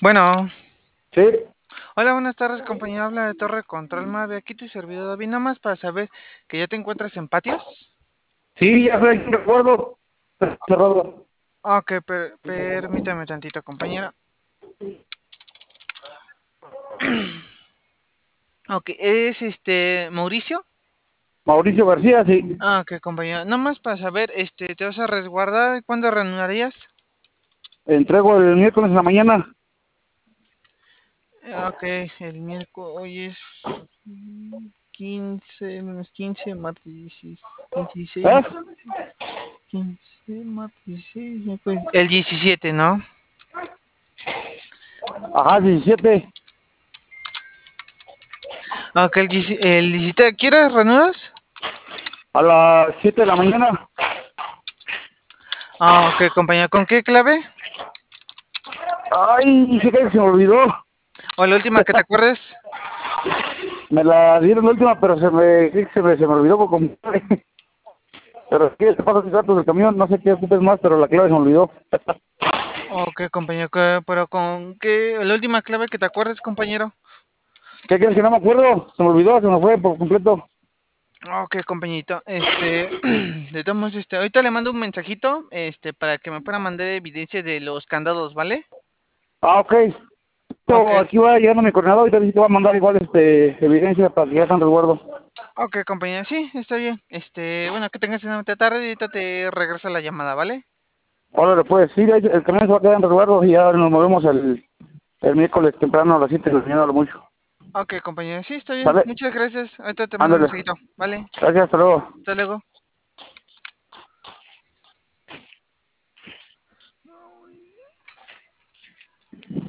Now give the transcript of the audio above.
Bueno, Sí, hola, buenas tardes, compañero. Habla de Torre Control Mave. Aquí tu servidor David. Nada más para saber que ya te encuentras en patios. sí, ya sé, recuerdo. Cerrado. Ok, permítame tantito, compañero. Ok, ¿es Mauricio? Mauricio García, sí. Ok, compañero. Nada más para saber, ¿te vas a resguardar? ¿Cuándo reanudarías? Entrego el miércoles en la mañana. Ok, el miércoles, hoy es 15 menos 15, martes 16, 16, ¿Eh? 15, martes 16, miércoles- el 17, ¿no? Ajá, 17. Ok, el 17, ¿quieres reanudas? A las 7 de la mañana. Ah, ok, compañero. ¿Con qué clave? Ay, sí que se me olvidó. ¿O la última que te acuerdes? Me la dieron la última, pero se me olvidó por completo. Pero es que te paso mis datos del camión, no sé qué ocupes más, pero la clave se me olvidó. Ok, compañero. Pero ¿con qué? La última clave que te acuerdes, compañero. ¿Qué quieres que no me acuerdo? Se me olvidó, se me fue por completo. Ok, compañerito. De todos modos, ahorita le mando un mensajito, para que me pueda mandar evidencia de los candados, ¿vale? Ah, ok. Ok, Aquí va llegando mi coordinador y te va a mandar igual evidencia para que ya están resguardo. ok, compañero. Sí, está bien. Bueno, que tengas una bonita tarde y ahorita te regresa la llamada, ¿vale? Órale, pues, sí, el camión se va a quedar en resguardo y ya nos movemos el miércoles temprano a las 7 de la mañana a lo mucho. Ok, compañero. Sí, está bien. ¿Sale? Muchas gracias. Ahorita te mando un Ándale. mensajito, ¿vale? Gracias, hasta luego. Hasta luego.